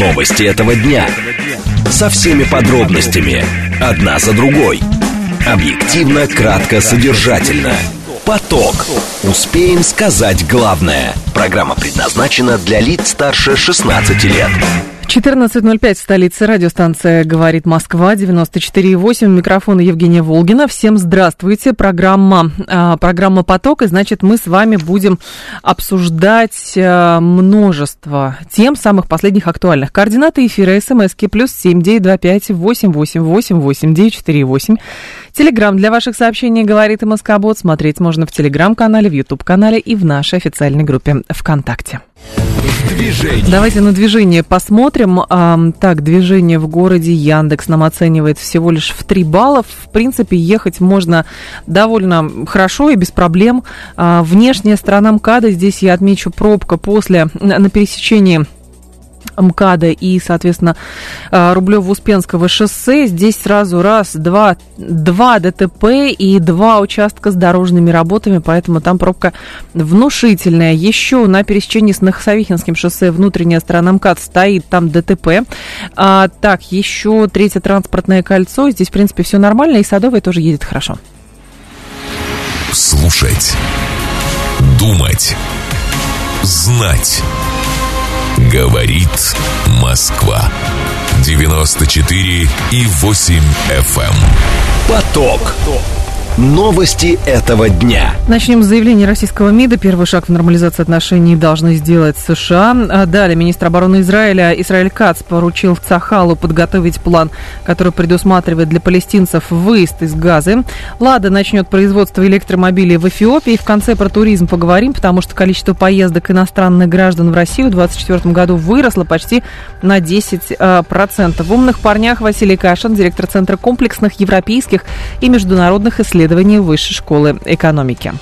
Новости этого дня. Со всеми подробностями. Одна за другой. Объективно, кратко, содержательно. Поток. Успеем сказать главное. Программа предназначена для лиц старше 16 лет. 14:05 в столице. Радиостанция «Говорит Москва», 94,8. Микрофон Евгения Волгина. Всем здравствуйте. Программа «Поток». И, значит, мы с вами будем обсуждать множество тем, самых последних актуальных. Координаты эфира: СМСки +7 925 888 8948. Телеграм для ваших сообщений «Говорит Москобот». Смотреть можно в Телеграм-канале, в Ютуб-канале и в нашей официальной группе ВКонтакте. Движение. Давайте на движение посмотрим. Так, движение в городе Яндекс нам оценивает всего лишь в 3 балла. В принципе, ехать можно довольно хорошо и без проблем. Внешняя сторона МКАДа, здесь я отмечу пробка на пересечении МКАДа и, соответственно, Рублёво-Успенского шоссе. Здесь сразу два ДТП и 2 участка с дорожными работами, поэтому там пробка внушительная. Еще на пересечении с Нахасавихинским шоссе внутренняя сторона МКАД стоит, там ДТП. Так, еще 3-е транспортное кольцо. Здесь, в принципе, все нормально, и Садовое тоже едет хорошо. Слушать, думать, знать. Говорит Москва. 94,8 FM. Поток. Новости этого дня. Начнем с заявления российского МИДа. Первый шаг в нормализации отношений должны сделать США. Далее министр обороны Израиля Исраэль Кац поручил Цахалу подготовить план, который предусматривает для палестинцев выезд из Газы. Лада начнет производство электромобилей в Эфиопии. В конце про туризм поговорим, потому что количество поездок иностранных граждан в Россию в 2024 году выросло почти на 10%. В «Умных парнях» Василий Кашин, директор Центра комплексных европейских и международных исследований Высшей школы экономики.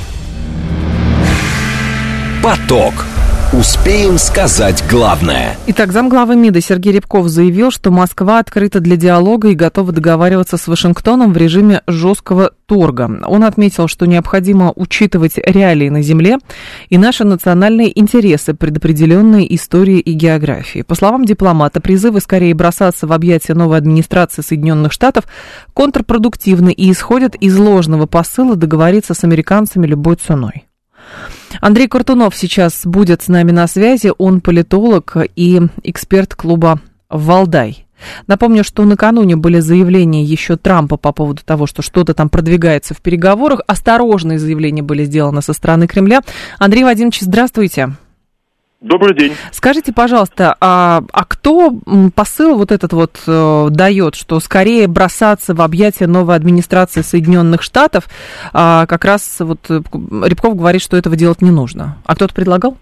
Поток. Успеем сказать главное. Итак, замглавы МИДа Сергей Рябков заявил, что Москва открыта для диалога и готова договариваться с Вашингтоном в режиме жесткого торга. Он отметил, что необходимо учитывать реалии на земле и наши национальные интересы, предопределенные историей и географией. По словам дипломата, призывы скорее бросаться в объятия новой администрации Соединенных Штатов контрпродуктивны и исходят из ложного посыла договориться с американцами любой ценой. Андрей Картунов сейчас будет с нами на связи. Он политолог и эксперт клуба «Валдай». Напомню, что накануне были заявления еще Трампа по поводу того, что что-то там продвигается в переговорах. Осторожные заявления были сделаны со стороны Кремля. Андрей Вадимович, здравствуйте. Добрый день. Скажите, пожалуйста, а кто посыл вот этот вот дает, что скорее бросаться в объятия новой администрации Соединенных Штатов? Как раз вот Рябков говорит, что этого делать не нужно. А кто-то предлагал?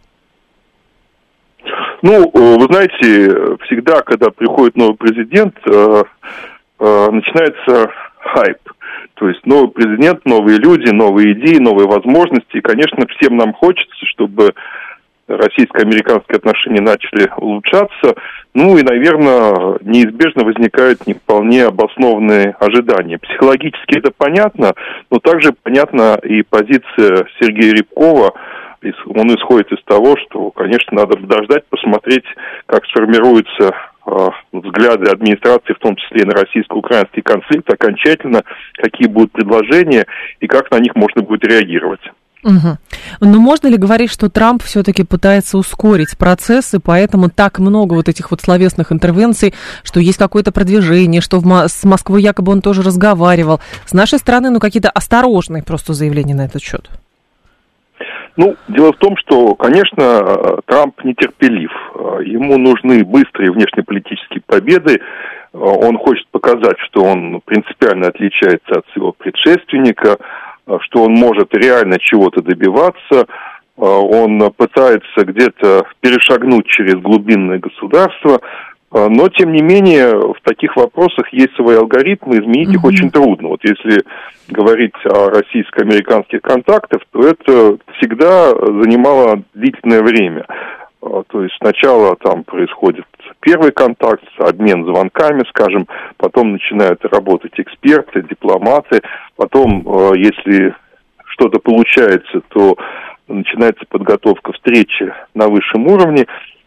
Ну, вы знаете, всегда, когда приходит новый президент, начинается хайп. То есть новый президент, новые люди, новые идеи, новые возможности. И, конечно, всем нам хочется, чтобы российско-американские отношения начали улучшаться, ну и, наверное, неизбежно возникают не вполне обоснованные ожидания. Психологически это понятно, но также понятна и позиция Сергея Рябкова. Он исходит из того, что, конечно, надо подождать, посмотреть, как сформируются взгляды администрации, в том числе и на российско-украинский конфликт, окончательно, какие будут предложения и как на них можно будет реагировать. Угу. Но можно ли говорить, что Трамп все-таки пытается ускорить процесс, и поэтому так много вот этих вот словесных интервенций, что есть какое-то продвижение, что с Москвой якобы он тоже разговаривал? С нашей стороны, какие-то осторожные просто заявления на этот счет. Ну, дело в том, что, конечно, Трамп нетерпелив. Ему нужны быстрые внешнеполитические победы. Он хочет показать, что он принципиально отличается от своего предшественника, что он может реально чего-то добиваться, он пытается где-то перешагнуть через глубинное государство, но, тем не менее, в таких вопросах есть свои алгоритмы, изменить их очень трудно. Вот если говорить о российско-американских контактах, то это всегда занимало длительное время. То есть сначала там происходит первый контакт, обмен звонками, скажем, потом начинают работать эксперты, дипломаты, потом, если что-то получается, то начинается подготовка встречи на высшем уровне,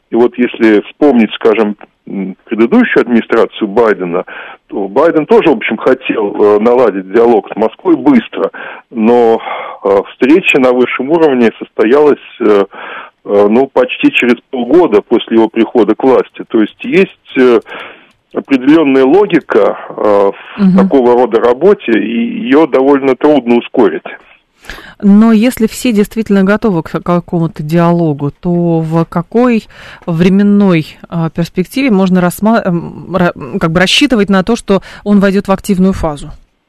И вот если вспомнить, скажем, предыдущую администрацию Байдена, то Байден тоже, в общем, хотел наладить диалог с Москвой быстро, но встреча на высшем уровне состоялась почти через полгода после его прихода к власти. То есть определенная логика в такого рода работе, и ее довольно трудно ускорить. Но если все действительно готовы к какому-то диалогу, то в какой временной перспективе можно рассчитывать на то, что он войдет в активную фазу?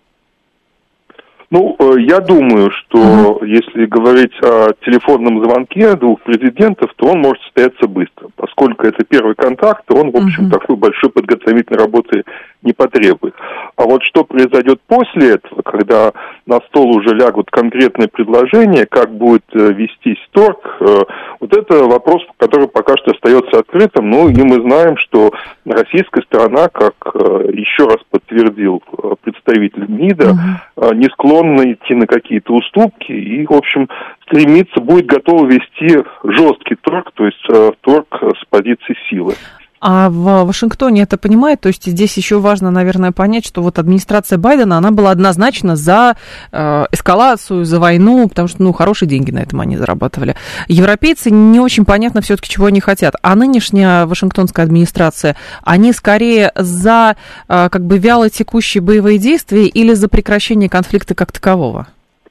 Я думаю, что если говорить о телефонном звонке двух президентов, то он может состояться быстро. Поскольку это первый контакт, то он, в общем, такой большой подготовительной работы не потребует. А вот что произойдет после этого, когда на стол уже лягут конкретные предложения, как будет вестись торг, вот это вопрос, который пока что остается открытым. И мы знаем, что российская сторона, как еще раз подтвердил представитель МИДа, не склонна идти на какие-то уступки и, в общем, будет готова вести жесткий торг, то есть торг с позиции силы. А в Вашингтоне это понимает? То есть здесь еще важно, наверное, понять, что вот администрация Байдена, она была однозначно за эскалацию, за войну, потому что, хорошие деньги на этом они зарабатывали. Европейцы не очень понятно все-таки, чего они хотят. А нынешняя вашингтонская администрация, они скорее за вяло текущие боевые действия или за прекращение конфликта как такового?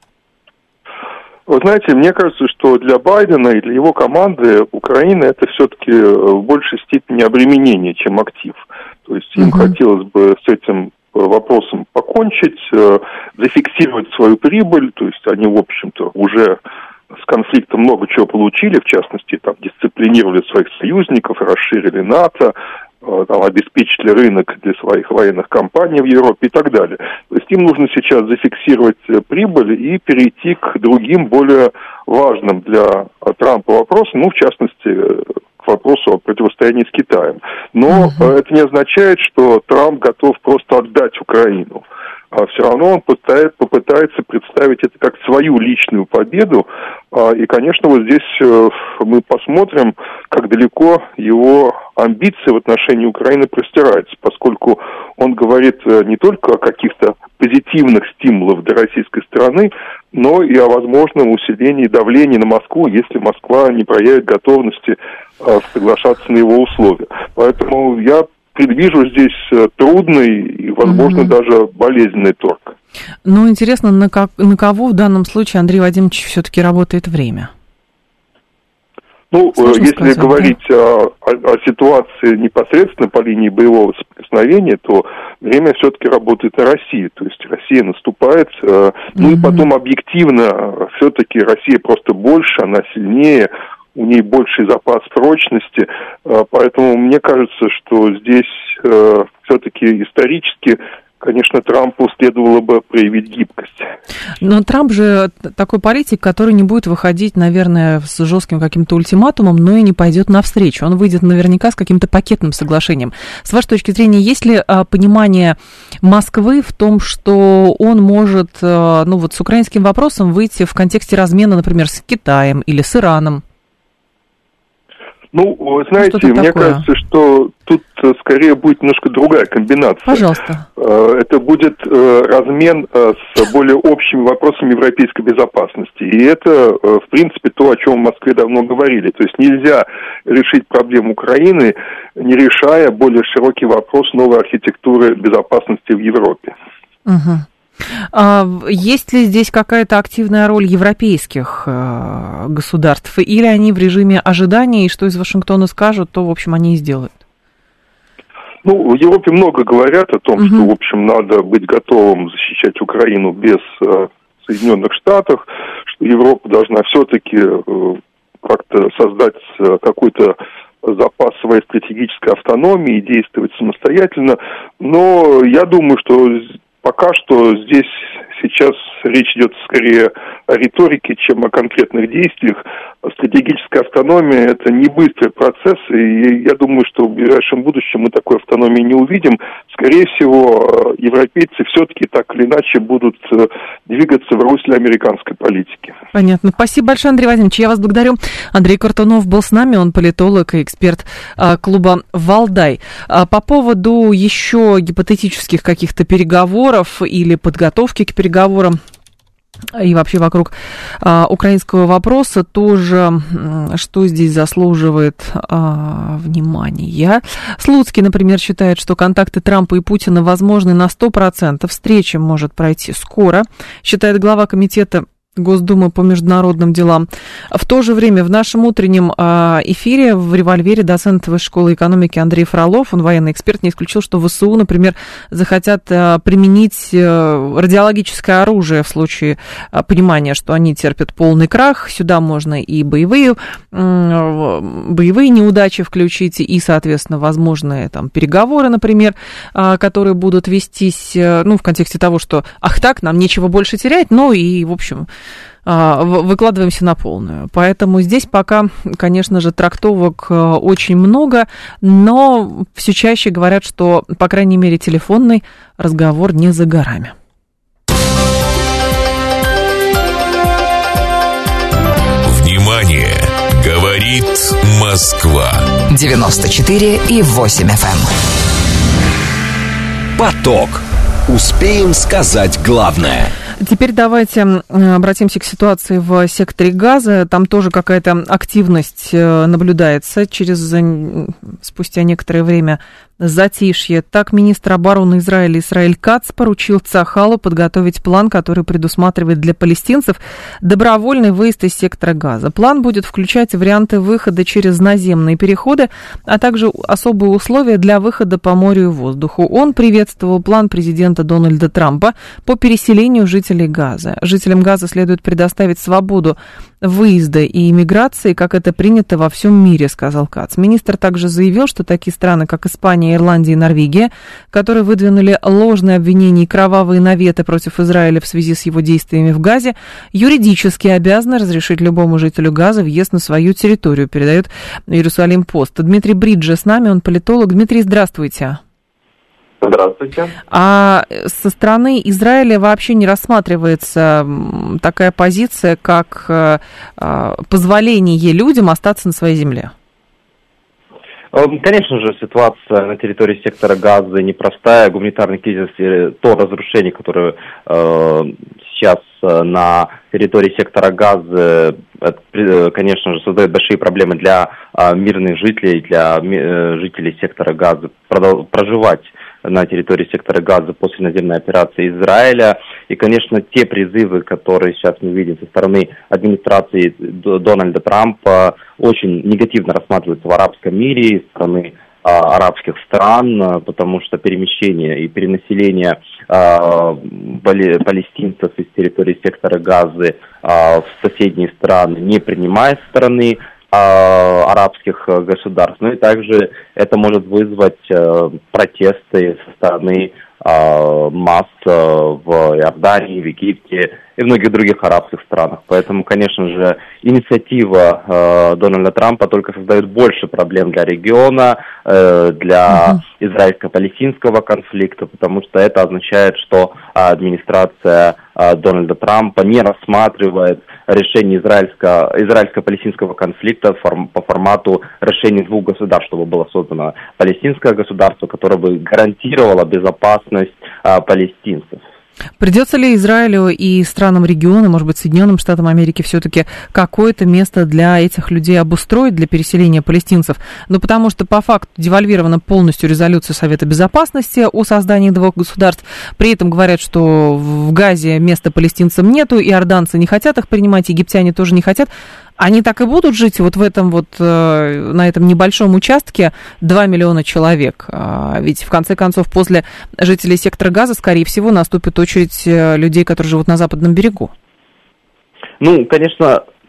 Вы знаете, мне кажется, что для Байдена и для его команды Украина это все-таки в большей степени обременение, чем актив. То есть им хотелось бы с этим вопросом покончить, зафиксировать свою прибыль, то есть они, в общем-то, уже с конфликта много чего получили, в частности, дисциплинировали своих союзников, расширили НАТО, обеспечили рынок для своих военных компаний в Европе и так далее. То есть им нужно сейчас зафиксировать прибыль и перейти к другим, более важным для Трампа вопросам, в частности, к вопросу о противостоянии с Китаем. Но это не означает, что Трамп готов просто отдать Украину. А все равно он попытается представить это как свою личную победу. И, конечно, вот здесь мы посмотрим, как далеко его амбиции в отношении Украины простираются, поскольку он говорит не только о каких-то позитивных стимулах для российской стороны, но и о возможном усилении давления на Москву, если Москва не проявит готовности соглашаться на его условия. Поэтому я предвижу здесь трудный и, возможно, даже болезненный торг. Интересно, на кого в данном случае Андрей Вадимович все-таки работает время? Если сказать, говорить о ситуации непосредственно по линии боевого соприкосновения, то время все-таки работает на России. То есть Россия наступает, и потом объективно все-таки Россия просто больше, она сильнее, у ней больший запас прочности, поэтому мне кажется, что здесь все-таки исторически, конечно, Трампу следовало бы проявить гибкость. Но Трамп же такой политик, который не будет выходить, наверное, с жестким каким-то ультиматумом, но и не пойдет навстречу. Он выйдет наверняка с каким-то пакетным соглашением. С вашей точки зрения, есть ли понимание Москвы в том, что он может, с украинским вопросом выйти в контексте размена, например, с Китаем или с Ираном? Знаете, мне кажется, что тут скорее будет немножко другая комбинация. Пожалуйста. Это будет размен с более общими вопросами европейской безопасности. И это, в принципе, то, о чем в Москве давно говорили. То есть нельзя решить проблему Украины, не решая более широкий вопрос новой архитектуры безопасности в Европе. Есть ли здесь какая-то активная роль европейских государств, или они в режиме ожидания, и что из Вашингтона скажут, то, в общем, они и сделают? В Европе много говорят о том, что, в общем, надо быть готовым защищать Украину без Соединенных Штатов, что Европа должна все-таки как-то создать какой-то запас своей стратегической автономии и действовать самостоятельно. Но я думаю, что пока что здесь сейчас речь идет скорее о риторике, чем о конкретных действиях. Стратегическая автономия – это не быстрый процесс, и я думаю, что в ближайшем будущем мы такой автономии не увидим. скорее всего, европейцы все-таки так или иначе будут двигаться в русле американской политики. Понятно. Спасибо большое, Андрей Вадимович. Я вас благодарю. Андрей Картунов был с нами, он политолог и эксперт клуба «Валдай». По поводу еще гипотетических каких-то переговоров или подготовки к переговорам и вообще вокруг украинского вопроса тоже, что здесь заслуживает внимания. Слуцкий, например, считает, что контакты Трампа и Путина возможны на 100%. Встреча может пройти скоро, считает глава комитета Госдумы по международным делам. В то же время в нашем утреннем эфире в «Револьвере» доцент Высшей школы экономики Андрей Фролов, он военный эксперт, не исключил, что ВСУ, например, захотят применить радиологическое оружие в случае понимания, что они терпят полный крах. Сюда можно и боевые неудачи включить, и, соответственно, возможные там переговоры, например, которые будут вестись, в контексте того, что ах так, нам нечего больше терять, и, в общем, выкладываемся на полную. Поэтому здесь пока, конечно же, трактовок очень много, но все чаще говорят, что, по крайней мере, телефонный разговор не за горами. Внимание! Говорит Москва. 94,8 FM. Поток. Успеем сказать главное. Теперь давайте обратимся к ситуации в секторе Газа. Там тоже какая-то активность наблюдается спустя некоторое время затишье. Так, министр обороны Израиля Исраэль Кац поручил Цахалу подготовить план, который предусматривает для палестинцев добровольный выезд из сектора Газа. План будет включать варианты выхода через наземные переходы, а также особые условия для выхода по морю и воздуху. Он приветствовал план президента Дональда Трампа по переселению жителей Газа. Жителям Газа следует предоставить свободу выезда и иммиграции, как это принято во всем мире, сказал Кац. Министр также заявил, что такие страны, как Испания, Ирландия и Норвегия, которые выдвинули ложные обвинения и кровавые наветы против Израиля в связи с его действиями в Газе, юридически обязаны разрешить любому жителю Газа въезд на свою территорию, передает Иерусалим Пост. Дмитрий Бриджа с нами, он политолог. Дмитрий, здравствуйте. Здравствуйте. А со стороны Израиля вообще не рассматривается такая позиция, как позволение людям остаться на своей земле? Конечно же, ситуация на территории сектора Газа непростая. Гуманитарный кризис и то разрушение, которое сейчас на территории сектора Газа, конечно же, создает большие проблемы для мирных жителей, для жителей сектора Газа проживать на территории сектора Газа после наземной операции Израиля. И, конечно, те призывы, которые сейчас мы видим со стороны администрации Дональда Трампа, очень негативно рассматриваются в арабском мире, со стороны арабских стран, потому что перемещение и перенаселение палестинцев из территории сектора Газы в соседние страны не принимает со стороны арабских государств. Ну и также это может вызвать протесты со стороны масс в Иордании, в Египте и в многих других арабских странах. Поэтому, конечно же, инициатива Дональда Трампа только создает больше проблем для региона, для израильско-палестинского конфликта, потому что это означает, что администрация Дональда Трампа не рассматривает решение израильско-палестинского конфликта по формату решения двух государств, чтобы было создано палестинское государство, которое бы гарантировало безопасность палестинцев. Придется ли Израилю и странам региона, может быть, Соединенным Штатам Америки, все-таки какое-то место для этих людей обустроить, для переселения палестинцев? Потому что по факту девальвирована полностью резолюция Совета Безопасности о создании двух государств. При этом говорят, что в Газе места палестинцам нету, иорданцы не хотят их принимать, египтяне тоже не хотят. Они так и будут жить вот в этом на этом небольшом участке 2 миллиона человек. Ведь, в конце концов, после жителей сектора Газа, скорее всего, наступит очередь людей, которые живут на западном берегу. Конечно,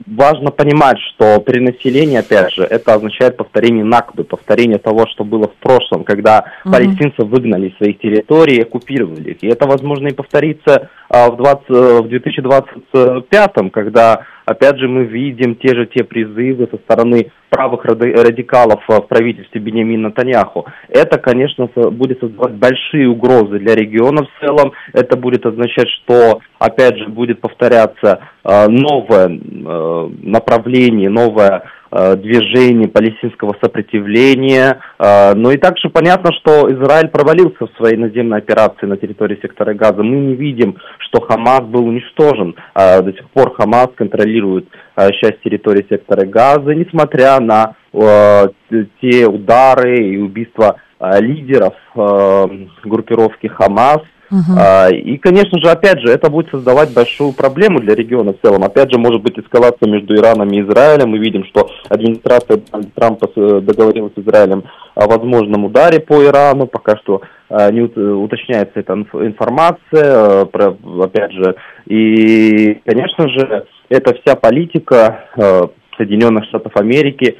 важно понимать, что перенаселение, опять же, это означает повторение Накбы, повторение того, что было в прошлом, когда палестинцев выгнали из своих территорий и оккупировали их. И это, возможно, и повторится в 2025, когда, опять же, мы видим те призывы со стороны правых радикалов в правительстве Биньямина Нетаньяху. Это, конечно, будет создавать большие угрозы для региона в целом. Это будет означать, что, опять же, будет повторяться новое направление, новое движение палестинского сопротивления. Но и также понятно, что Израиль провалился в своей наземной операции на территории сектора Газа. Мы не видим, что Хамас был уничтожен. До сих пор Хамас контролирует часть территории сектора Газа, несмотря на те удары и убийства лидеров группировки Хамас. И, конечно же, опять же, это будет создавать большую проблему для региона в целом. Опять же, может быть эскалация между Ираном и Израилем. Мы видим, что администрация Трампа договорилась с Израилем о возможном ударе по Ирану. Пока что не уточняется эта информация, опять же. И, конечно же, эта вся политика Соединенных Штатов Америки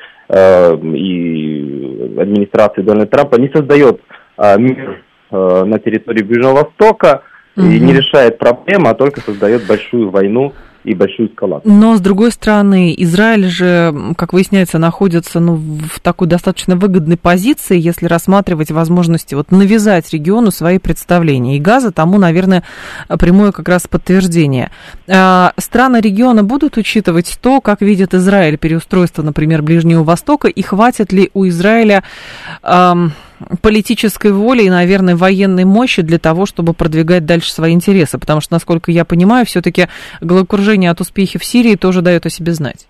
и администрации Дональда Трампа не создает мир на территории Ближнего Востока и не решает проблемы, а только создает большую войну и большую эскалацию. Но, с другой стороны, Израиль же, как выясняется, находится в такой достаточно выгодной позиции, если рассматривать возможности навязать региону свои представления. И Газа тому, наверное, прямое как раз подтверждение. Страны региона будут учитывать то, как видит Израиль переустройство, например, Ближнего Востока, и хватит ли у Израиля политической воли и, наверное, военной мощи для того, чтобы продвигать дальше свои интересы, потому что, насколько я понимаю, все-таки головокружение от успехов в Сирии тоже дает о себе знать.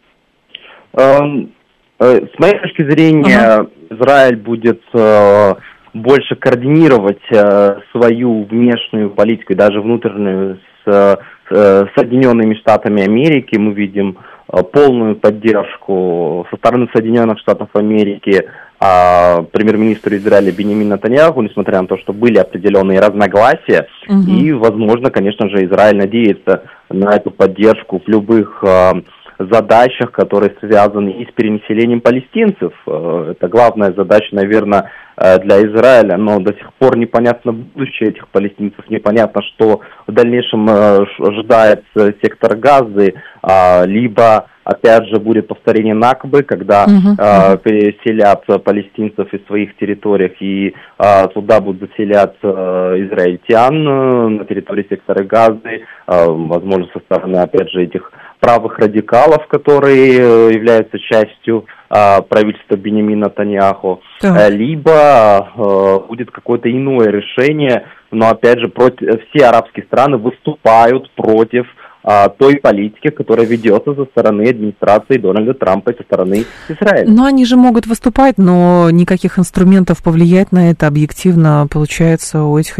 С моей точки зрения, Израиль будет больше координировать свою внешнюю политику и даже внутреннюю с Соединенными Штатами Америки. Мы видим полную поддержку со стороны Соединенных Штатов Америки премьер-министру Израиля Биньямину Нетаньяху, несмотря на то, что были определенные разногласия. И, возможно, конечно же, Израиль надеется на эту поддержку в любых задачах, которые связаны и с переселением палестинцев. Это главная задача, наверное, для Израиля, но до сих пор непонятно будущее этих палестинцев, непонятно, что в дальнейшем ожидает сектор Газы, либо, опять же, будет повторение Накбы, когда переселят палестинцев из своих территорий, и туда будут заселять израильтян на территории сектора Газы, возможно, со стороны, опять же, этих правых радикалов, которые являются частью правительства Биньямина Нетаньяху, либо будет какое-то иное решение, но, опять же, все арабские страны выступают против той политики, которая ведется со стороны администрации Дональда Трампа и со стороны Израиля. Но они же могут выступать, но никаких инструментов повлиять на это объективно, получается, у этих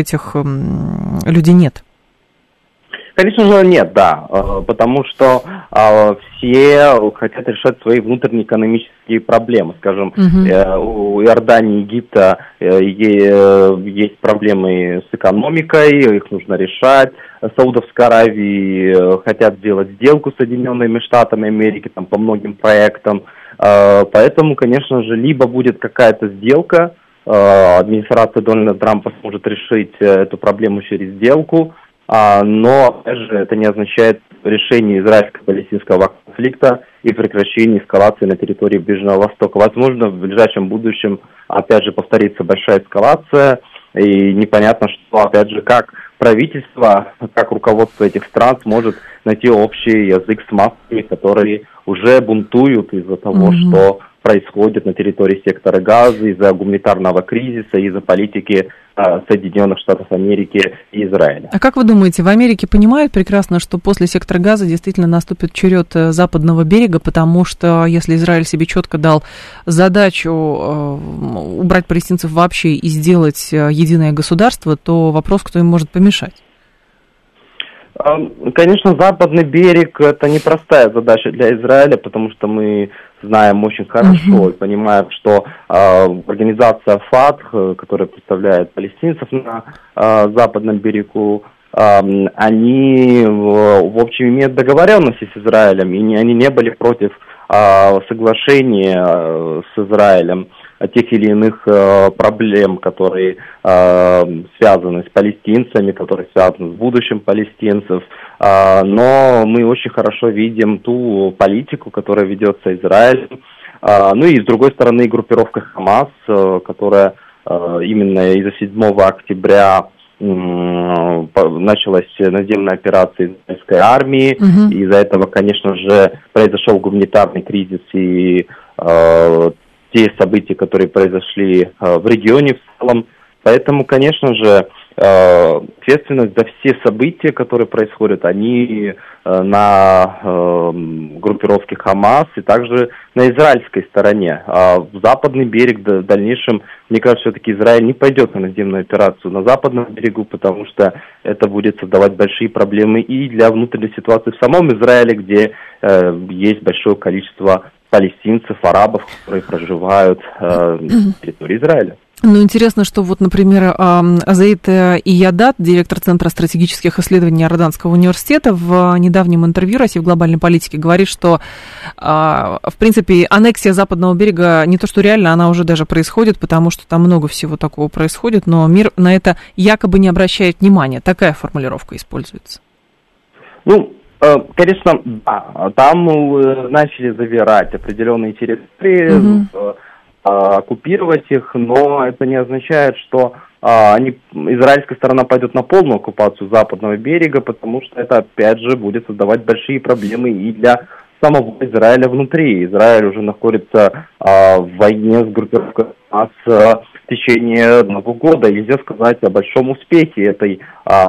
людей нет. Конечно же, нет, да, потому что все хотят решать свои внутренние экономические проблемы. Скажем, у Иордании и Египта есть проблемы с экономикой, их нужно решать. Саудовской Аравии хотят сделать сделку с Соединенными Штатами Америки по многим проектам. Поэтому, конечно же, либо будет какая-то сделка, администрация Дональда Трампа сможет решить эту проблему через сделку, но, опять же, это не означает решение израильско-палестинского конфликта и прекращение эскалации на территории Ближнего Востока. Возможно, в ближайшем будущем, опять же, повторится большая эскалация, и непонятно, что, опять же, как правительство, как руководство этих стран сможет найти общий язык с массами, которые уже бунтуют из-за того, что происходит на территории сектора Газа, из-за гуманитарного кризиса, из-за политики Соединенных Штатов Америки и Израиля. А как вы думаете, в Америке понимают прекрасно, что после сектора Газа действительно наступит черед западного берега, потому что если Израиль себе четко дал задачу убрать палестинцев вообще и сделать единое государство, то вопрос, кто им может помешать? Конечно, западный берег – это непростая задача для Израиля, потому что мы знаем очень хорошо и понимаем, что организация ФАТХ, которая представляет палестинцев на западном берегу они, в общем, имеют договоренности с Израилем, и они не были против соглашения с Израилем тех или иных проблем, которые связаны с палестинцами, которые связаны с будущим палестинцев. Но мы очень хорошо видим ту политику, которая ведется Израилем. Ну и с другой стороны группировка Хамас, которая именно из-за 7 октября началась наземная операция израильской армии. Из-за этого, конечно же, произошел гуманитарный кризис и те события, которые произошли в регионе в целом. Поэтому, конечно же, ответственность за все события, которые происходят, они на группировке Хамас и также на израильской стороне. А в западный берег в дальнейшем, мне кажется, все-таки Израиль не пойдет на наземную операцию на западном берегу, потому что это будет создавать большие проблемы и для внутренней ситуации в самом Израиле, где есть большое количество палестинцев, арабов, которые проживают на территории Израиля. Ну, интересно, что вот, например, Азаид Иядат, директор Центра стратегических исследований Иорданского университета, в недавнем интервью «России в глобальной политике» говорит, что, в принципе, аннексия Западного берега не то что реально, она уже даже происходит, потому что там много всего такого происходит, но мир на это якобы не обращает внимания. Такая формулировка используется. Ну, конечно, да, там начали забирать определенные территории, оккупировать их, но это не означает, что израильская сторона пойдет на полную оккупацию западного берега, потому что это, опять же, будет создавать большие проблемы и для самого Израиля внутри. Израиль уже находится в войне с группировкой Хамас в течение 1 года. И нельзя сказать о большом успехе этой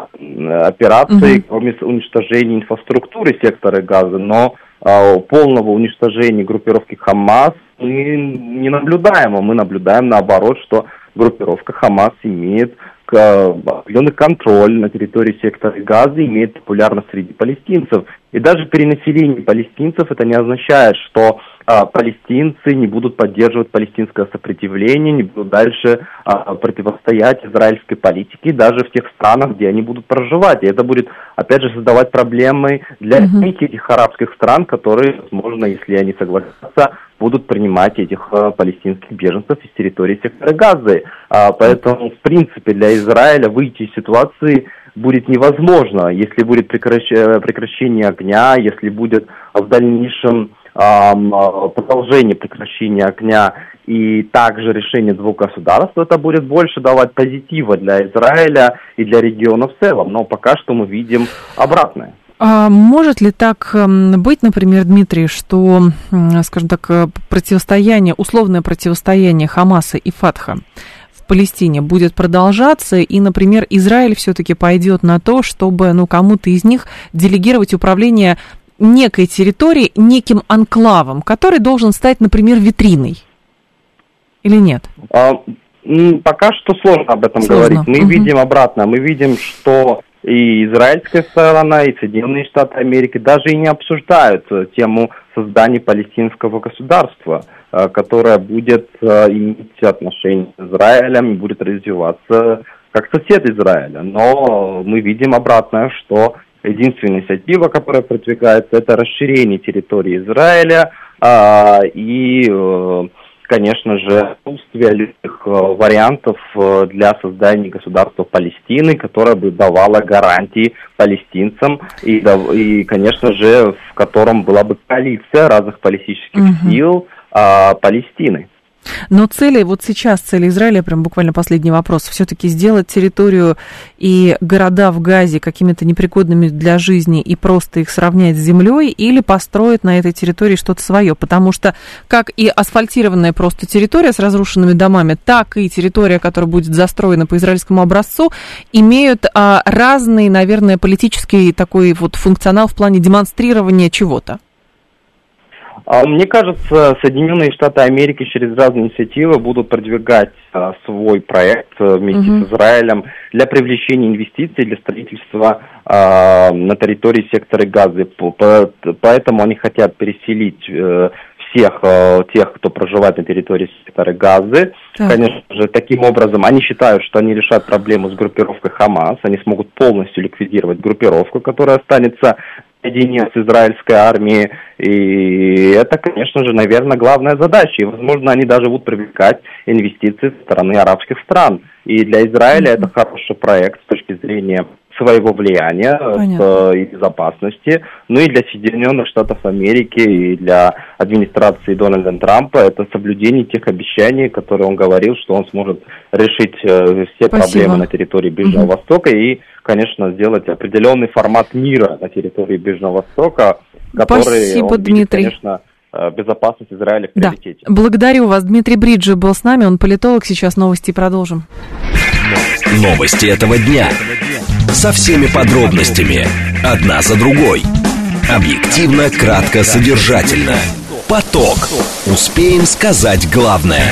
операции, кроме уничтожения инфраструктуры сектора Газа, но полного уничтожения группировки Хамас мы не наблюдаем, а мы наблюдаем наоборот, что группировка Хамас имеет определенный контроль на территории сектора Газа, имеет популярность среди палестинцев. И даже перенаселение палестинцев это не означает, что палестинцы не будут поддерживать палестинское сопротивление, не будут дальше противостоять израильской политике, даже в тех странах, где они будут проживать. И это будет, опять же, создавать проблемы для этих арабских стран, которые, возможно, если они согласятся, будут принимать этих палестинских беженцев из территории сектора Газы. Поэтому, в принципе, для Израиля выйти из ситуации будет невозможно, если будет прекращение огня, если будет в дальнейшем продолжение прекращения огня и также решение 2 государств, то это будет больше давать позитива для Израиля и для региона в целом. Но пока что мы видим обратное. Может ли так быть, например, Дмитрий, что, скажем так, условное противостояние Хамаса и Фатха в Палестине будет продолжаться, и, например, Израиль все-таки пойдет на то, чтобы кому-то из них делегировать управление некой территорией, неким анклавом, который должен стать, например, витриной? Или нет? Пока что сложно об этом говорить. Мы видим обратно. Мы видим, что и израильская сторона, и Соединенные Штаты Америки даже и не обсуждают тему создания палестинского государства, которое будет иметь отношения с Израилем и будет развиваться как сосед Израиля. Но мы видим обратное, что единственная инициатива, которая продвигается, это расширение территории Израиля и, конечно же, отсутствие любых вариантов для создания государства Палестины, которое бы давало гарантии палестинцам и, конечно же, в котором была бы коалиция разных политических сил Палестины. Но цели Израиля, прям буквально последний вопрос, все-таки сделать территорию и города в Газе какими-то непригодными для жизни и просто их сравнять с землей, или построить на этой территории что-то свое? Потому что как и асфальтированная просто территория с разрушенными домами, так и территория, которая будет застроена по израильскому образцу, имеют разный, наверное, политический такой вот функционал в плане демонстрирования чего-то. Мне кажется, Соединенные Штаты Америки через разные инициативы будут продвигать свой проект вместе с Израилем для привлечения инвестиций, для строительства на территории сектора Газы. Поэтому они хотят переселить всех тех, кто проживает на территории сектора Газы, Конечно же, таким образом они считают, что они решат проблему с группировкой Хамас, они смогут полностью ликвидировать группировку, которая останется наедине с израильской армией, и это, конечно же, наверное, главная задача, и, возможно, они даже будут привлекать инвестиции со стороны арабских стран, и для Израиля это хороший проект с точки зрения своего влияния и безопасности, ну и для Соединенных Штатов Америки, и для администрации Дональда Трампа это соблюдение тех обещаний, которые он говорил, что он сможет решить все проблемы на территории Ближнего Востока и, конечно, сделать определенный формат мира на территории Ближнего Востока, который, он видит, конечно, безопасность Израиля в приоритете. Да. Благодарю вас. Дмитрий Бриджи был с нами, он политолог. Сейчас новости, продолжим. Новости этого дня. Со всеми подробностями. Одна за другой. Объективно, кратко, содержательно. Поток. Успеем сказать главное.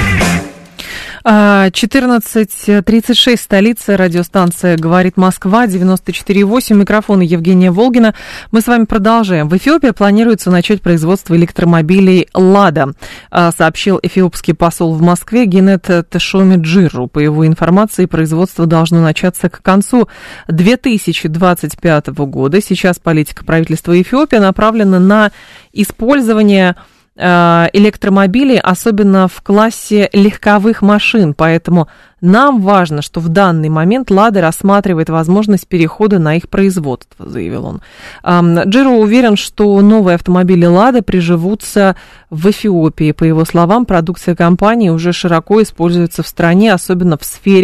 14:36, столица, радиостанция «Говорит Москва», 94,8, микрофон Евгения Волгина. Мы с вами продолжаем. В Эфиопии планируется начать производство электромобилей «Лада», сообщил эфиопский посол в Москве Генет Тешоми Джиру. По его информации, производство должно начаться к концу 2025 года. Сейчас политика правительства Эфиопии направлена на использование электромобилей, особенно в классе легковых машин. Поэтому нам важно, что в данный момент «Лада» рассматривает возможность перехода на их производство, заявил он. Джиро уверен, что новые автомобили «Лада» приживутся в Эфиопии. По его словам, продукция компании уже широко используется в стране, особенно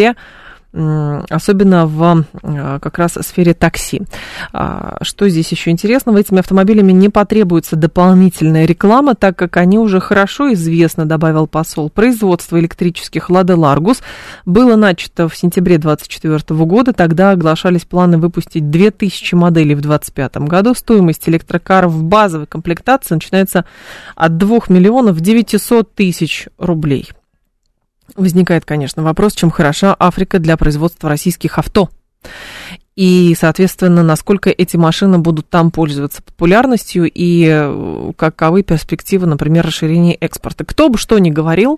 в как раз сфере такси. Что здесь еще интересного? Этими автомобилями не потребуется дополнительная реклама, так как они уже хорошо известны, добавил посол. Производство электрических «Лада Ларгус» было начато в сентябре 2024 года. Тогда оглашались планы выпустить 2000 моделей в 2025 году. Стоимость электрокаров в базовой комплектации начинается от 2 900 000 рублей. Возникает, конечно, вопрос, чем хороша Африка для производства российских авто. И, соответственно, насколько эти машины будут там пользоваться популярностью и каковы перспективы, например, расширения экспорта. Кто бы что ни говорил,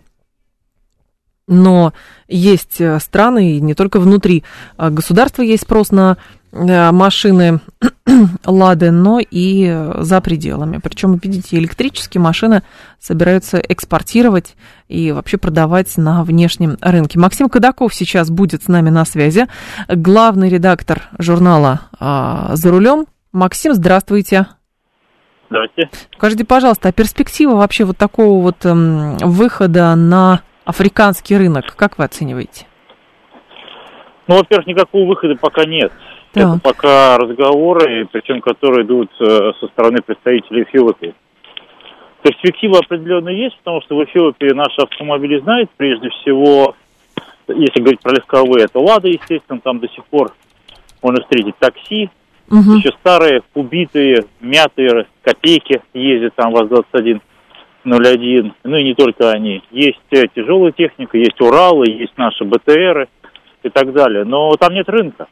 но есть страны, и не только внутри государства есть спрос на машины «Лады», но и за пределами. Причем, видите, электрические машины собираются экспортировать и вообще продавать на внешнем рынке. Максим Кадаков сейчас будет с нами на связи, главный редактор журнала «За рулем». Максим, здравствуйте. Здравствуйте. Скажите, пожалуйста, а перспектива вообще вот такого вот выхода на африканский рынок, как вы оцениваете? Ну, во-первых, никакого выхода пока нет. Да. Это пока разговоры, причем которые идут со стороны представителей Эфиопии. Перспектива определенно есть, потому что в Эфиопии наши автомобили знают, прежде всего, если говорить про легковые, это «Лада», естественно, там до сих пор можно встретить такси, еще старые, убитые, мятые, копейки ездят там ВАЗ-2101, ну и не только они. Есть тяжелая техника, есть Уралы, есть наши БТРы и так далее, но там нет рынка.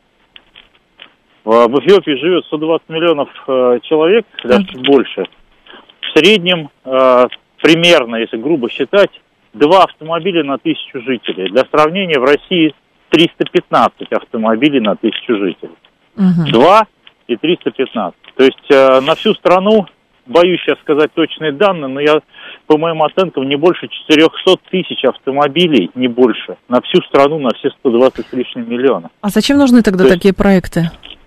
В Эфиопии живет 120 миллионов человек, даже чуть больше. В среднем, примерно, если грубо считать, 2 автомобиля на 1000 жителей. Для сравнения, в России 315 автомобилей на 1000 жителей. 2 и 315. То есть на всю страну, боюсь сейчас сказать точные данные, но я, по моим оценкам, не больше 400 тысяч автомобилей, не больше, на всю страну, на все 120 с лишним миллионов. А зачем нужны тогда такие проекты?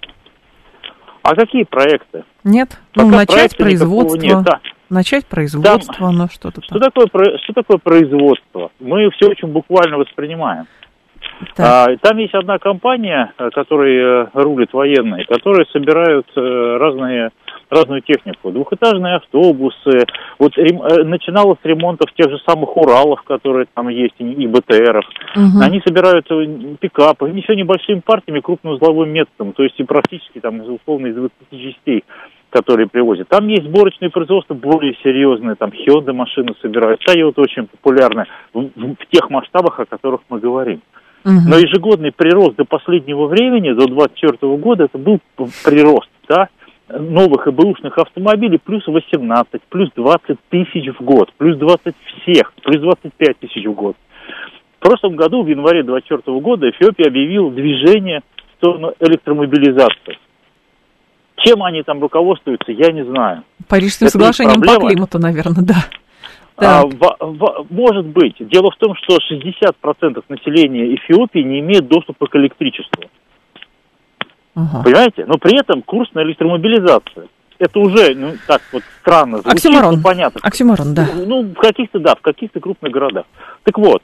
А какие проекты? Нет? Пока начать производство. Нет, да. Начать производство, но что-то там. Что такое производство? Мы все очень буквально воспринимаем. Там есть одна компания, которая рулит военные, которые собирают разную технику. Двухэтажные автобусы. Вот начиналось с ремонтов тех же самых Уралов, которые там есть, и БТРов. Они собирают пикапы, не все небольшими партиями, крупноузловым методом, то есть и практически там условно из 20 частей, которые привозят. Там есть сборочные производства более серьезные, там Hyundai машины собирают, Toyota очень популярная в тех масштабах, о которых мы говорим. Но ежегодный прирост до последнего времени, до 2024 года, это был прирост, да, новых и бэушных автомобилей плюс 18, плюс 20 тысяч в год, плюс 20 всех, плюс 25 тысяч в год. прошлом году, в январе 2024 года, Эфиопия объявила движение в сторону электромобилизации. Чем они там руководствуются, я не знаю. Парижским соглашением по климату, наверное, да. Может быть. Дело в том, что 60% населения Эфиопии не имеет доступа к электричеству. Понимаете? Но при этом курс на электромобилизацию. Это уже, так вот странно звучит, оксюморон. Понятно. Оксюморон, да. В каких-то крупных городах. Так вот,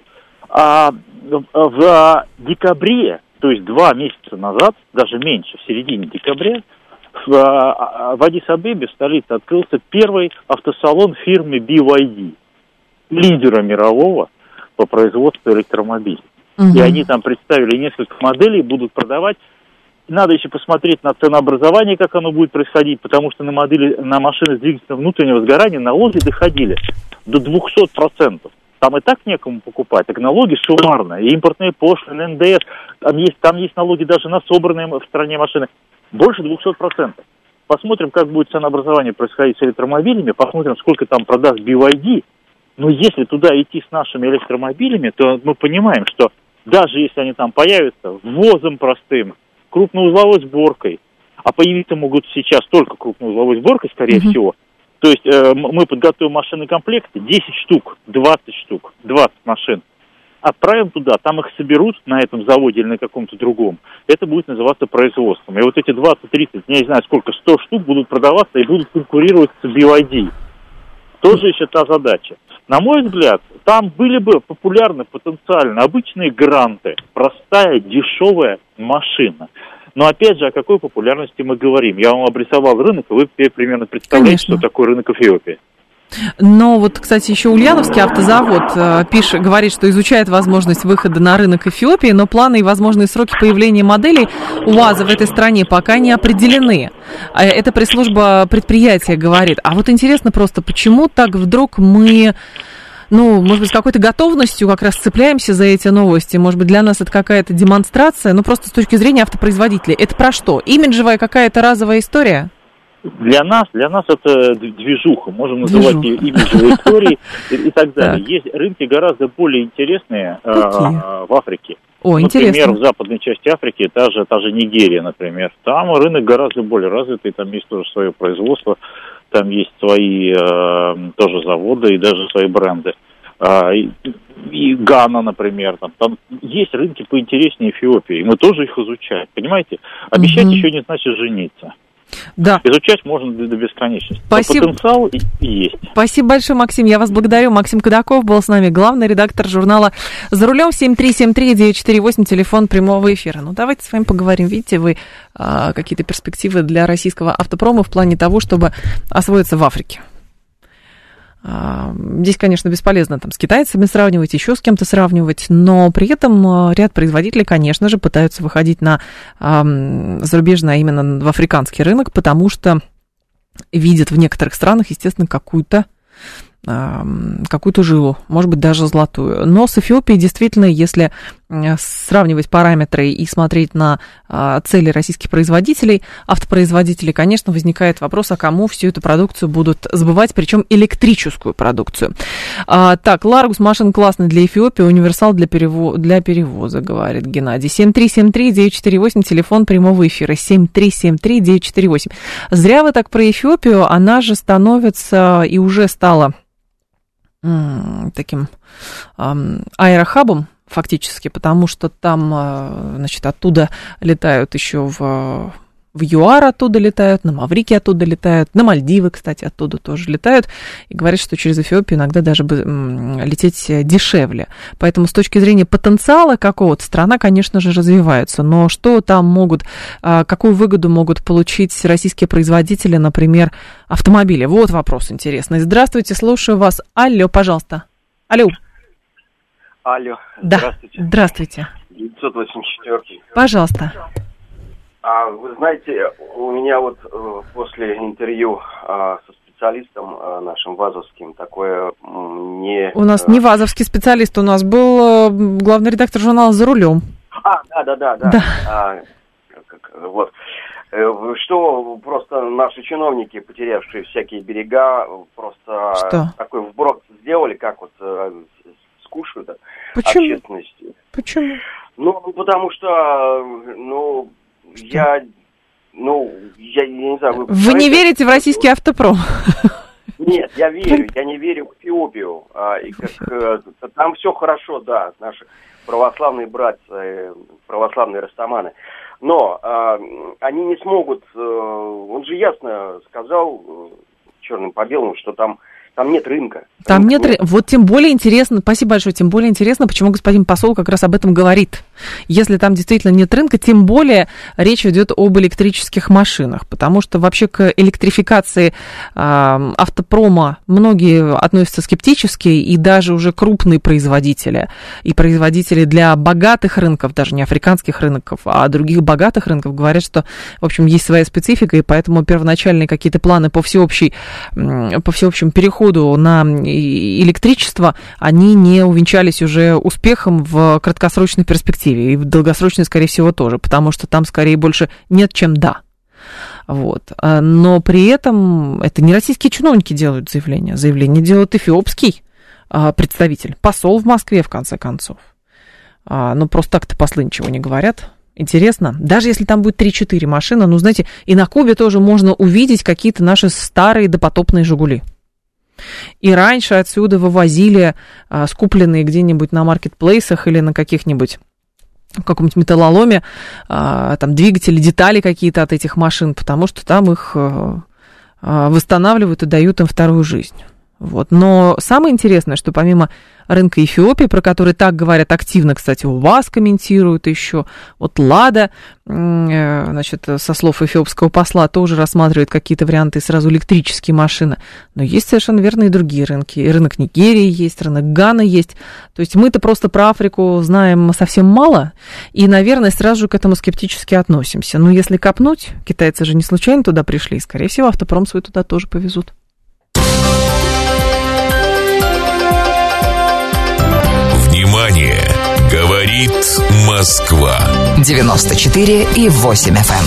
в декабре, то есть 2 месяца назад, даже меньше, в середине декабря, в Аддис-Абебе, в столице, открылся первый автосалон фирмы BYD, лидера мирового по производству электромобилей. И они там представили несколько моделей, будут продавать. Надо еще посмотреть на ценообразование, как оно будет происходить, потому что на машины с двигателем внутреннего сгорания налоги доходили до 200%. Там и так некому покупать, так налоги суммарно, и импортные пошлины, НДС, там есть налоги даже на собранные в стране машины, больше 200%. Посмотрим, как будет ценообразование происходить с электромобилями, посмотрим, сколько там продаст BYD. Но если туда идти с нашими электромобилями, то мы понимаем, что даже если они там появятся ввозом простым, крупноузловой сборкой, а появиться могут сейчас только крупноузловой сборкой, скорее всего. То есть мы подготовим машинный комплект, 10 штук, 20 штук, 20 машин. Отправим туда, там их соберут на этом заводе или на каком-то другом. Это будет называться производством. И вот эти 20-30, я не знаю сколько, 100 штук будут продаваться и будут конкурировать с BYD. Тоже еще та задача. На мой взгляд, там были бы популярны потенциально обычные гранты, простая, дешевая машина. Но опять же, о какой популярности мы говорим? Я вам обрисовал рынок, и вы примерно представляете, что такое рынок Эфиопии. Но вот, кстати, еще Ульяновский автозавод говорит, что изучает возможность выхода на рынок Эфиопии, но планы и возможные сроки появления моделей УАЗа в этой стране пока не определены. Это пресс-служба предприятия говорит. А вот интересно просто, почему так вдруг мы, может быть, с какой-то готовностью как раз цепляемся за эти новости? Может быть, для нас это какая-то демонстрация, просто с точки зрения автопроизводителей. Это про что? Имиджевая какая-то разовая история? Для нас это движуха, можем называть ее имиджевой историей и так далее. Есть рынки гораздо более интересные в Африке. Например, в западной части Африки, та же Нигерия, например. Там рынок гораздо более развитый, там есть тоже свое производство, там есть свои тоже заводы и даже свои бренды. И Гана, например, там есть рынки поинтереснее Эфиопии, и мы тоже их изучаем, понимаете? Обещать еще не значит жениться. Да. Изучать можно до бесконечности. Спасибо. Потенциал есть. Спасибо большое, Максим. Я вас благодарю. Максим Кадаков был с нами, главный редактор журнала «За рулем». 7373948, телефон прямого эфира. Давайте с вами поговорим. Видите, вы какие-то перспективы для российского автопрома в плане того, чтобы освоиться в Африке? Здесь, конечно, бесполезно с китайцами сравнивать, еще с кем-то сравнивать, но при этом ряд производителей, конечно же, пытаются выходить на зарубежный, а именно в африканский рынок, потому что видят в некоторых странах, естественно, какую-то жилу, может быть, даже золотую. Но с Эфиопией действительно, если сравнивать параметры и смотреть на цели российских производителей, автопроизводителей, конечно, возникает вопрос, а кому всю эту продукцию будут сбывать, причем электрическую продукцию. Так, Ларгус, машин классный для Эфиопии, универсал для перевоза, говорит Геннадий. 7373948, телефон прямого эфира, 7373948. Зря вы так про Эфиопию, она же становится и уже стала таким аэрохабом фактически, потому что там, оттуда летают еще в ЮАР оттуда летают, на Маврикий оттуда летают, на Мальдивы, кстати, оттуда тоже летают, и говорят, что через Эфиопию иногда даже лететь дешевле. Поэтому с точки зрения потенциала какого-то страна, конечно же, развивается, но что там какую выгоду могут получить российские производители, например, автомобиля? Вот вопрос интересный. Здравствуйте, слушаю вас. Алло, пожалуйста. Алло. Алло, да. Здравствуйте. Здравствуйте. 984. Пожалуйста. Вы знаете, у меня после интервью со специалистом нашим ВАЗовским такое не... У нас не ВАЗовский специалист, у нас был главный редактор журнала «За рулем». Да. Что просто наши чиновники, потерявшие всякие берега, просто такой вброд сделали, как скушают Почему? общественности. Почему? Ну, потому что, я не знаю... Вы не верите в российский автопром? Нет, я верю, я не верю в Эфиопию. Там все хорошо, да, наши православные братья, православные растаманы. Но они не смогут, он же ясно сказал черным по белому, что там нет рынка. Там нет рынка. Вот тем более интересно, спасибо большое, тем более интересно, почему господин посол как раз об этом говорит. Если там действительно нет рынка, тем более речь идет об электрических машинах, потому что вообще к электрификации автопрома многие относятся скептически, и даже уже крупные производители, и производители для богатых рынков, даже не африканских рынков, а других богатых рынков, говорят, что, в общем, есть своя специфика, и поэтому первоначальные какие-то планы по всеобщему переходу на электричество, они не увенчались уже успехом в краткосрочной перспективе, и в долгосрочной, скорее всего, тоже, потому что там скорее больше нет, чем да. Вот. Но при этом это не российские чиновники делают заявление. Заявление делает эфиопский представитель, посол в Москве, в конце концов. Ну, просто так-то послы ничего не говорят. Интересно. Даже если там будет 3-4 машины, ну, знаете, и на Кубе тоже можно увидеть какие-то наши старые допотопные «Жигули». И раньше отсюда вывозили скупленные где-нибудь на маркетплейсах или на каких-нибудь, в каком-нибудь металлоломе, там двигатели, детали какие-то от этих машин, потому что там их восстанавливают и дают им вторую жизнь. Вот. Но самое интересное, что помимо рынка Эфиопии, про который так говорят активно, кстати, у вас комментируют еще, вот «Лада», значит, со слов эфиопского посла, тоже рассматривает какие-то варианты, сразу электрические машины. Но есть совершенно верно и другие рынки. И рынок Нигерии есть, рынок Ганы есть. То есть мы-то просто про Африку знаем совсем мало, и, наверное, сразу же к этому скептически относимся. Но если копнуть, китайцы же не случайно туда пришли, скорее всего, автопром свой туда тоже повезут. Внимание! Говорит Москва. 94,8 FM.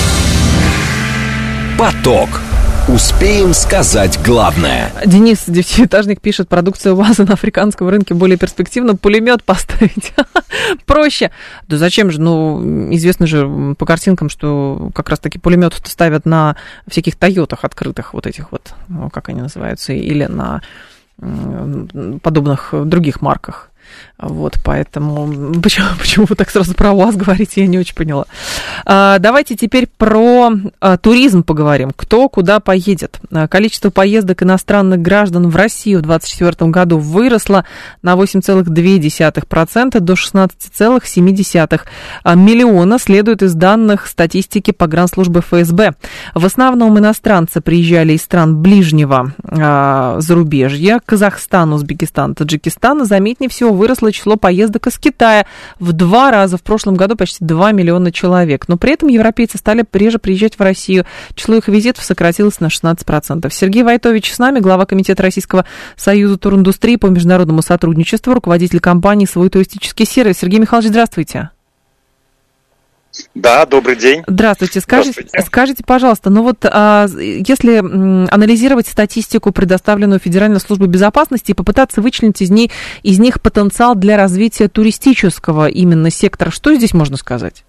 Поток. Успеем сказать главное. Денис, девятиэтажник, пишет, продукция УАЗа на африканском рынке более перспективна. Пулемет поставить проще. Да зачем же? Ну, известно же по картинкам, что как раз-таки пулемет ставят на всяких Тойотах открытых, вот этих вот, как они называются, или на подобных других марках. Вот, поэтому почему вы так сразу про УАЗ говорите, я не очень поняла. Давайте теперь про туризм поговорим. Кто куда поедет? Количество поездок иностранных граждан в Россию в 2024 году выросло на 8,2% до 16,7 миллиона, следует из данных статистики погранслужбы ФСБ. В основном иностранцы приезжали из стран ближнего зарубежья: Казахстан, Узбекистан, Таджикистан. Заметнее всего выросло число поездок из Китая в 2 раза. В прошлом году почти 2 миллиона человек. Но при этом европейцы стали реже приезжать в Россию. Число их визитов сократилось на 16%. Сергей Войтович с нами, глава комитета Российского союза туриндустрии по международному сотрудничеству, руководитель компании «Свой туристический сервис». Сергей Михайлович, здравствуйте. Да, добрый день. Здравствуйте. Скажите, пожалуйста, ну вот если анализировать статистику, предоставленную Федеральной службой безопасности, и попытаться вычленить из них потенциал для развития туристического именно сектора, что здесь можно сказать?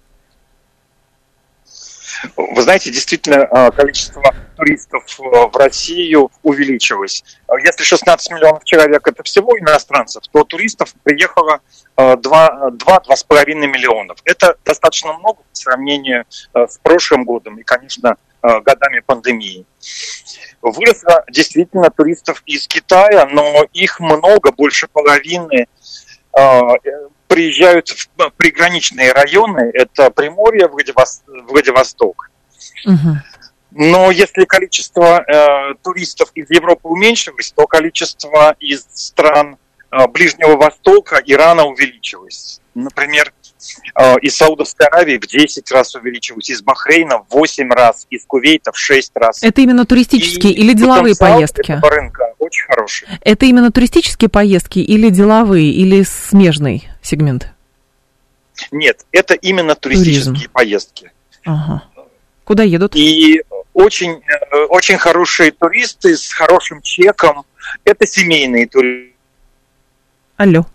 Вы знаете, действительно, количество туристов в Россию увеличилось. Если 16 миллионов человек это всего иностранцев, то туристов приехало 2,5 миллионов. Это достаточно много по сравнению с прошлым годом и, конечно, годами пандемии. Выросло действительно туристов из Китая, но их много, больше половины приезжают в приграничные районы, это Приморье, Владивосток. Угу. Но если количество туристов из Европы уменьшилось, то количество из стран Ближнего Востока, Ирана увеличилось. Например, из Саудовской Аравии в 10 раз увеличилось, из Бахрейна в 8 раз, из Кувейта в 6 раз. Это именно туристические или деловые поездки? Этого рынка очень хороший. Это именно туристические поездки или деловые, или смежный сегмент? Нет, это именно туристические поездки. Ага. Куда едут? И очень, очень хорошие туристы с хорошим чеком. Это семейные туристы. Алло.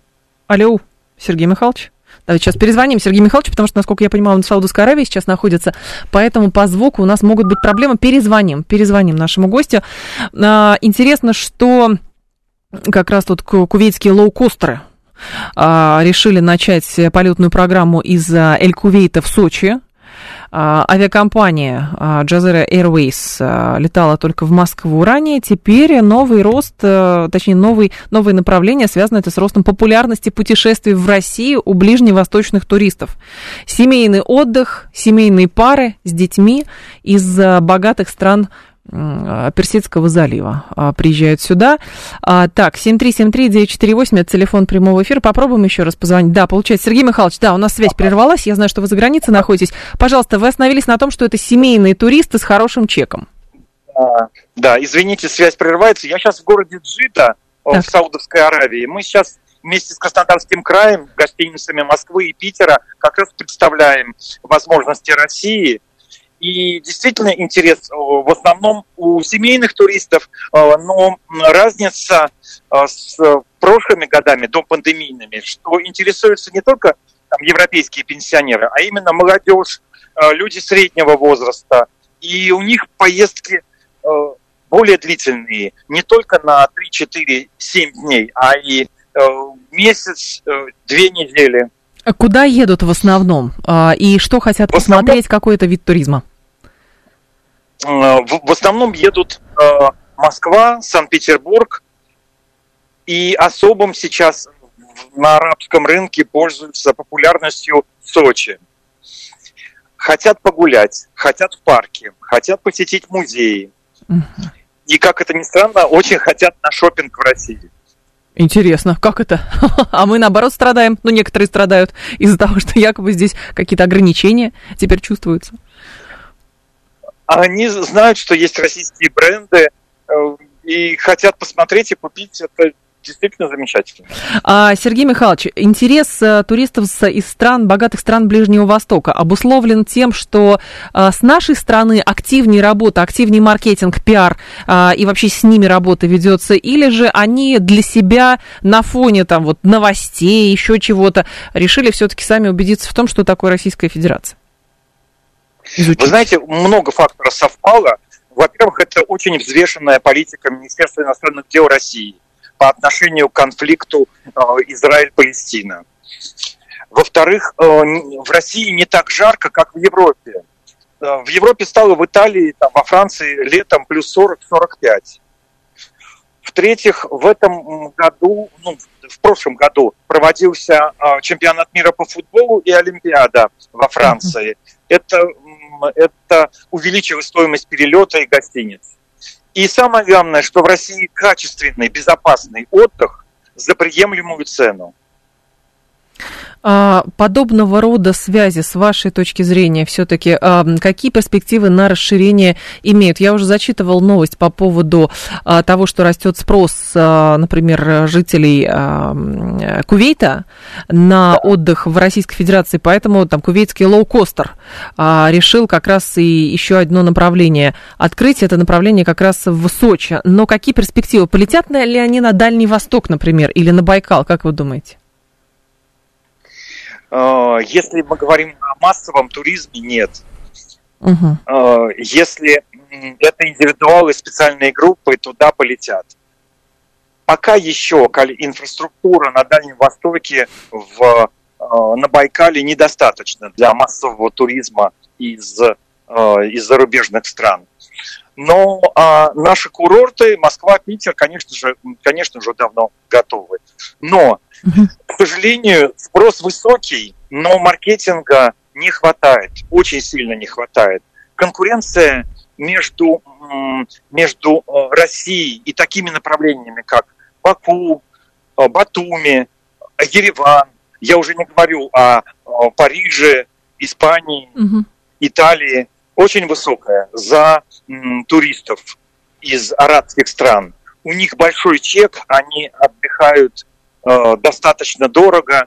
Алло, Сергей Михайлович. Давайте сейчас перезвоним Сергею Михайловичу, потому что, насколько я понимаю, он в Саудовской Аравии сейчас находится, поэтому по звуку у нас могут быть проблемы. Перезвоним нашему гостю. Интересно, что как раз тут кувейтские лоукостеры решили начать полетную программу из Эль-Кувейта в Сочи. Авиакомпания Jazeera Airways летала только в Москву ранее. Теперь новый рост, точнее, новые направления, связаны это с ростом популярности путешествий в Россию у ближневосточных туристов. Семейный отдых, семейные пары с детьми из богатых стран Персидского залива приезжают сюда. Так, 7373948, это телефон прямого эфира. Попробуем еще раз позвонить. Да, получается, Сергей Михайлович, да, у нас связь прервалась. Я знаю, что вы за границей находитесь. Пожалуйста, вы остановились на том, что это семейные туристы с хорошим чеком. Да, извините, связь прерывается. Я сейчас в городе Джидда, в Саудовской Аравии. Мы сейчас вместе с Краснодарским краем, гостиницами Москвы и Питера как раз представляем возможности России. И действительно интерес в основном у семейных туристов, но разница с прошлыми годами, допандемийными, что интересуются не только там, европейские пенсионеры, а именно молодежь, люди среднего возраста. И у них поездки более длительные, не только на 3, 4, 7 дней, а и месяц, 2 недели. Куда едут в основном? И что хотят посмотреть, какой это вид туризма? В основном едут Москва, Санкт-Петербург, и особым сейчас на арабском рынке пользуются популярностью Сочи. Хотят погулять, хотят в парке, хотят посетить музеи. И, как это ни странно, очень хотят на шопинг в России. Интересно, как это? А мы, наоборот, страдаем. Ну, некоторые страдают из-за того, что якобы здесь какие-то ограничения теперь чувствуются. Они знают, что есть российские бренды и хотят посмотреть и купить. Это действительно замечательно. Сергей Михайлович, интерес туристов из богатых стран Ближнего Востока обусловлен тем, что с нашей стороны активнее работа, активнее маркетинг, пиар и вообще с ними работа ведется, или же они для себя на фоне там вот новостей, еще чего-то решили все-таки сами убедиться в том, что такое Российская Федерация? Вы знаете, много факторов совпало. Во-первых, это очень взвешенная политика Министерства иностранных дел России по отношению к конфликту Израиль-Палестина. Во-вторых, в России не так жарко, как в Европе. В Европе стало, в Италии, там, во Франции летом плюс 40-45. В-третьих, в этом году, в прошлом году проводился чемпионат мира по футболу и Олимпиада во Франции. Это увеличило стоимость перелета и гостиниц. И самое главное, что в России качественный, безопасный отдых за приемлемую цену. Подобного рода связи, с вашей точки зрения, все-таки какие перспективы на расширение имеют? Я уже зачитывал новость по поводу того, что растет спрос, например, жителей Кувейта на отдых в Российской Федерации, поэтому там кувейтский лоукостер решил как раз и еще одно направление открыть, это направление как раз в Сочи. Но какие перспективы? Полетят ли они на Дальний Восток, например, или на Байкал, как вы думаете? Если мы говорим о массовом туризме, нет. Если это индивидуалы, специальные группы, туда полетят. Пока еще инфраструктура на Дальнем Востоке, на Байкале недостаточно для массового туризма из зарубежных стран. Но наши курорты, Москва, Питер, конечно же, давно готовы. Но, к сожалению, спрос высокий, но маркетинга не хватает, очень сильно не хватает. Конкуренция между Россией и такими направлениями, как Баку, Батуми, Ереван, я уже не говорю о Париже, Испании, Италии, очень высокая за туристов из арабских стран. У них большой чек, они отдыхают достаточно дорого.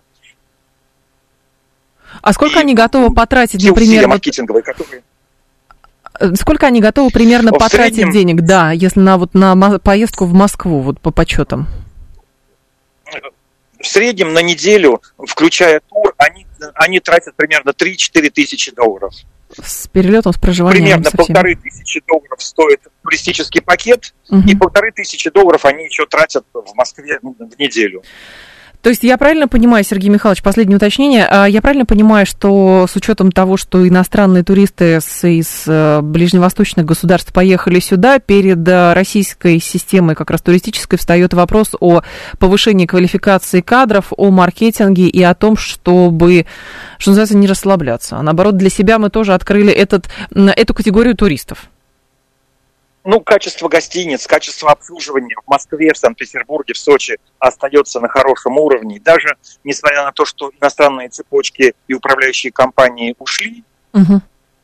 А сколько они готовы потратить, например, маркетинговые, которые... Сколько они готовы примерно потратить среднем... денег, да, если на поездку в Москву, вот по подсчетам? в среднем на неделю, включая тур, они тратят примерно 3-4 тысячи долларов. С перелетом, с проживанием. Примерно $1500 стоит туристический пакет, и $1500 они еще тратят в Москве в неделю. То есть я правильно понимаю, Сергей Михайлович, последнее уточнение, я правильно понимаю, что с учетом того, что иностранные туристы из ближневосточных государств поехали сюда, перед российской системой как раз туристической встает вопрос о повышении квалификации кадров, о маркетинге и о том, чтобы, что называется, не расслабляться, а наоборот для себя мы тоже открыли эту категорию туристов? Ну, качество гостиниц, качество обслуживания в Москве, в Санкт-Петербурге, в Сочи остается на хорошем уровне. Даже несмотря на то, что иностранные цепочки и управляющие компании ушли. Угу.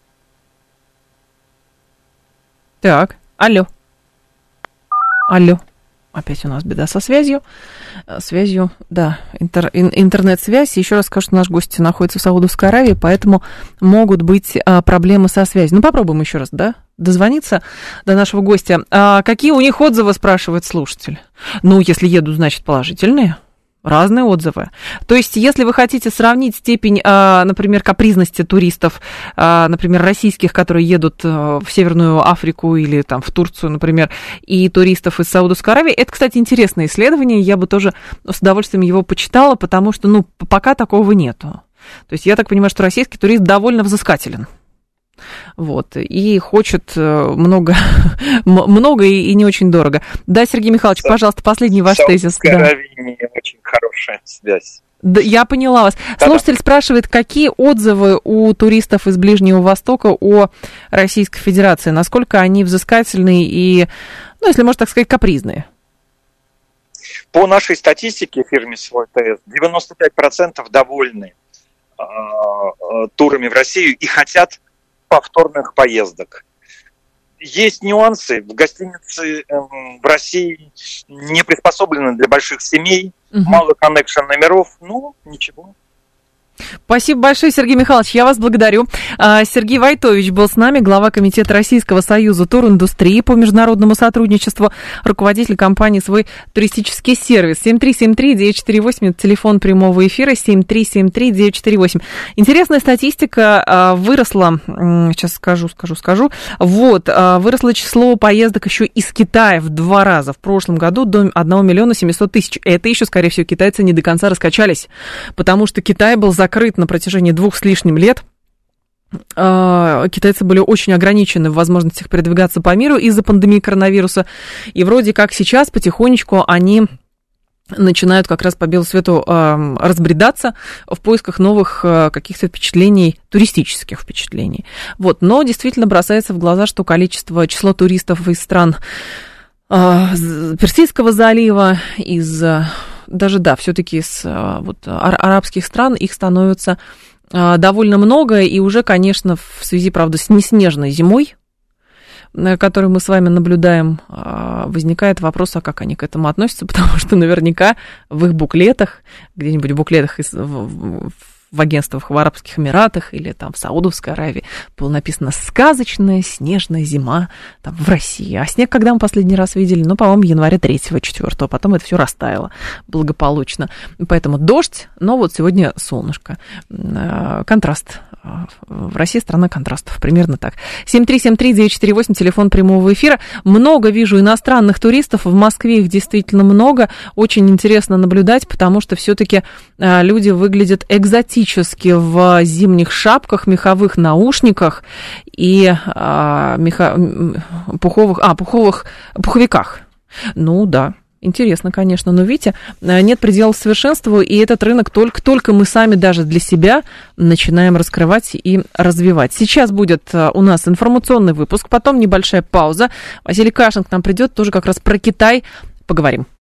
Так, алло. Опять у нас беда со связью. Да, интернет-связь. Еще раз скажу, что наш гость находится в Саудовской Аравии, поэтому могут быть проблемы со связью. Ну, попробуем еще раз, да, дозвониться до нашего гостя. Какие у них отзывы, спрашивает слушатель? Ну, если едут, значит, положительные. Разные отзывы. То есть, если вы хотите сравнить степень, например, капризности туристов, например, российских, которые едут в Северную Африку или там в Турцию, например, и туристов из Саудовской Аравии, это, кстати, интересное исследование, я бы тоже с удовольствием его почитала, потому что, ну, пока такого нету. То есть, я так понимаю, что российский турист довольно взыскателен. Вот, и хочет много и не очень дорого. Да, Сергей Михайлович, пожалуйста, последний ваш тезис. В Саудовской Аравии не очень хорошая связь. Да, я поняла вас. Слушатель спрашивает, какие отзывы у туристов из Ближнего Востока о Российской Федерации? Насколько они взыскательные и, ну, если можно так сказать, капризные? По нашей статистике фирме «Свой ТС» 95% довольны турами в Россию и хотят повторных поездок. Есть нюансы. В гостинице в России не приспособлены для больших семей, мало коннекшн номеров, ну, ничего. Спасибо большое, Сергей Михайлович, я вас благодарю. Сергей Войтович был с нами, глава комитета Российского союза туриндустрии по международному сотрудничеству, руководитель компании «Свой туристический сервис». 7373948, это телефон прямого эфира, 7373948. Интересная статистика выросла, сейчас скажу, вот, выросло число поездок еще из Китая в 2 раза. В прошлом году до 1 700 000. Это еще, скорее всего, китайцы не до конца раскачались, потому что Китай был закрыт на протяжении 2 с лишним лет. Китайцы были очень ограничены в возможностях передвигаться по миру из-за пандемии коронавируса. И вроде как сейчас потихонечку они начинают как раз по белу свету разбредаться в поисках новых каких-то впечатлений, туристических впечатлений. Вот. Но действительно бросается в глаза, что число туристов из стран Персидского залива, все-таки из арабских стран их становится довольно много, и уже, конечно, в связи, правда, с неснежной зимой, которую мы с вами наблюдаем, возникает вопрос, а как они к этому относятся, потому что наверняка в их буклетах, где-нибудь в буклетах в агентствах в Арабских Эмиратах или там в Саудовской Аравии было написано «сказочная снежная зима там, в России». А снег когда мы последний раз видели? Ну, по-моему, января 3-4, потом это все растаяло благополучно. Поэтому дождь, но вот сегодня солнышко. Контраст. В России страна контрастов, примерно так. 7373948, телефон прямого эфира. Много вижу иностранных туристов, в Москве их действительно много. Очень интересно наблюдать, потому что все-таки люди выглядят экзотически в зимних шапках, меховых наушниках и пуховиках. Ну да. Интересно, конечно, но видите, нет пределов совершенству, и этот рынок только мы сами даже для себя начинаем раскрывать и развивать. Сейчас будет у нас информационный выпуск, потом небольшая пауза. Василий Кашин к нам придет, тоже как раз про Китай поговорим.